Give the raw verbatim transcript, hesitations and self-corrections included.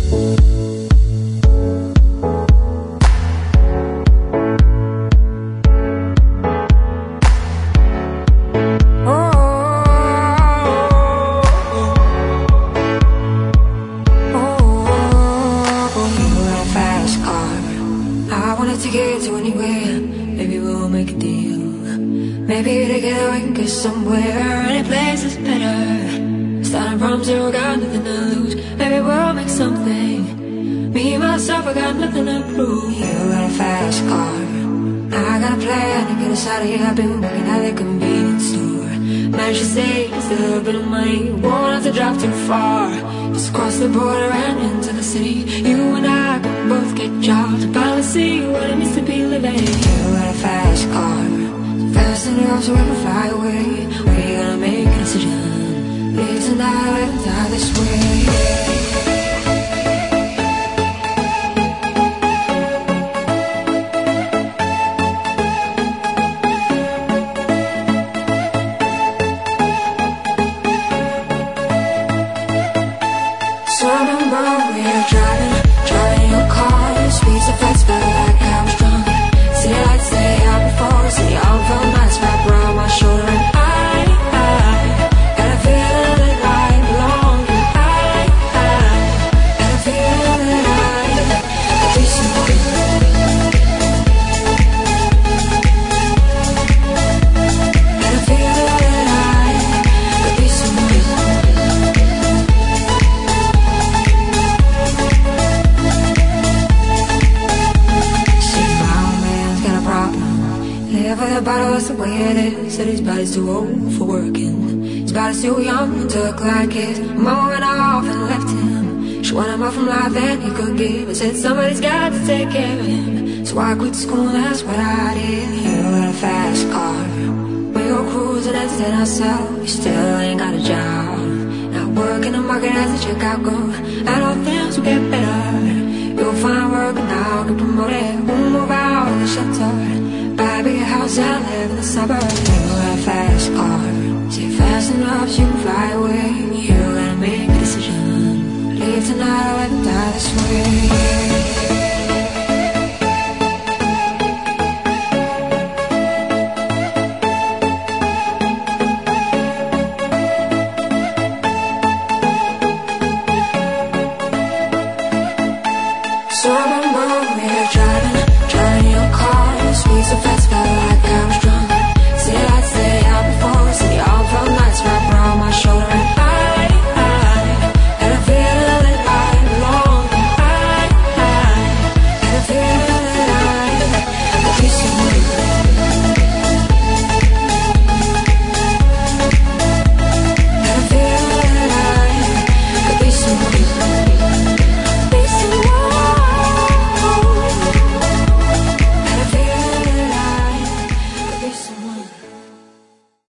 To get to anywhere, maybe we'll make a deal. Maybe together we can get somewhere. Any place is better. Starting from zero, got nothing to lose. Maybe we'll make something. Me, myself, I got nothing to prove. You got a fast car, I got a plan to get us out of here. I've been working at the convenience store. Managed to save just a little bit of money. Won't have to drive too far. Just cross the border and into the city. You and I can both get jobs and finally see what it means to be living. You got a fast car, so fast enough so we can fly away. We're gonna make a decision. Live tonight and die this way. So I remember we were driving, driving your car. Speeds so fast, felt like I was drunk. City lights lay out before us, and the all felt nice wrapped around my shoulder. And I, I had a feeling that I belong. I, I had a feeling that I could be someone. Had a feeling that I could be someone. Live with a bottle, that's the way it is. Said his body's too old for working. His body's too young to look like his mama went off and left him. She wanted more from life than he could give. I said somebody's got to take care of him. So I quit school, that's what I did. You got a fast car, we go cruising and entertain ourselves. We still ain't got a job. Not working the market as the checkout goes. And all things will get better. You'll find work and I'll get promoted. We'll move out of the shelter, buy a big house and live in the suburbs. You got a fast car, say fast enough so you can fly away. You gotta make a decision. Leave tonight or let me die this way.